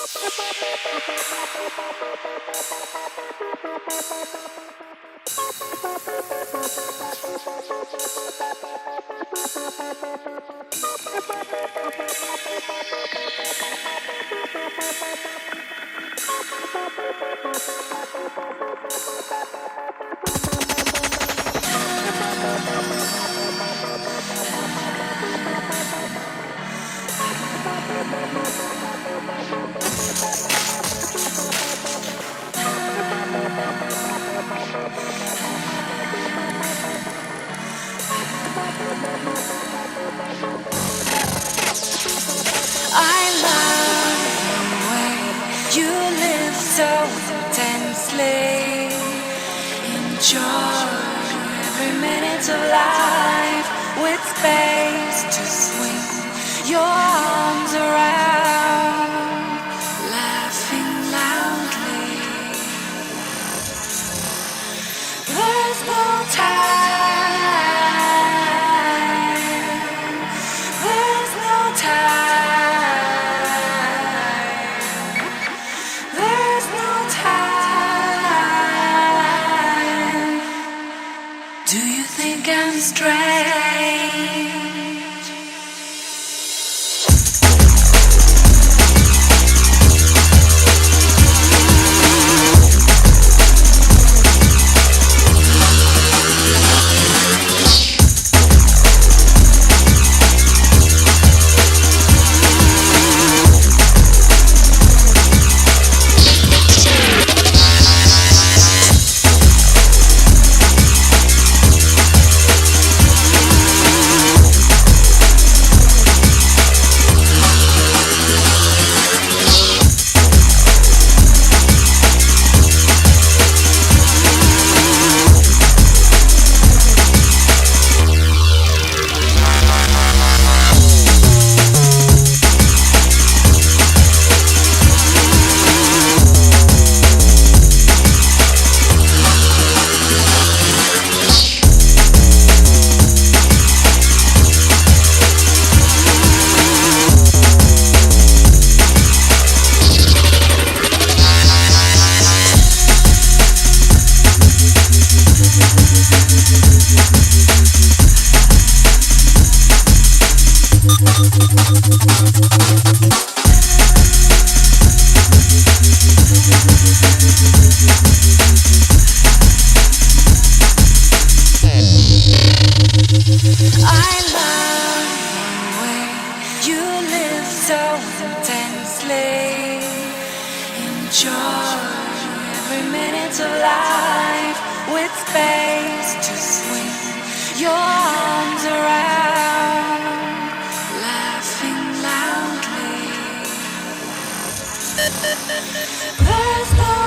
I love the way you live so intensely. Enjoy every minute of life with space to swing your arms around, laughing loudly. There's no time. There's no time. There's no time. Do you think I'm strange? I love the way you live so intensely. Enjoy every minute of life with space to swing your arms around, laughing loudly. There's no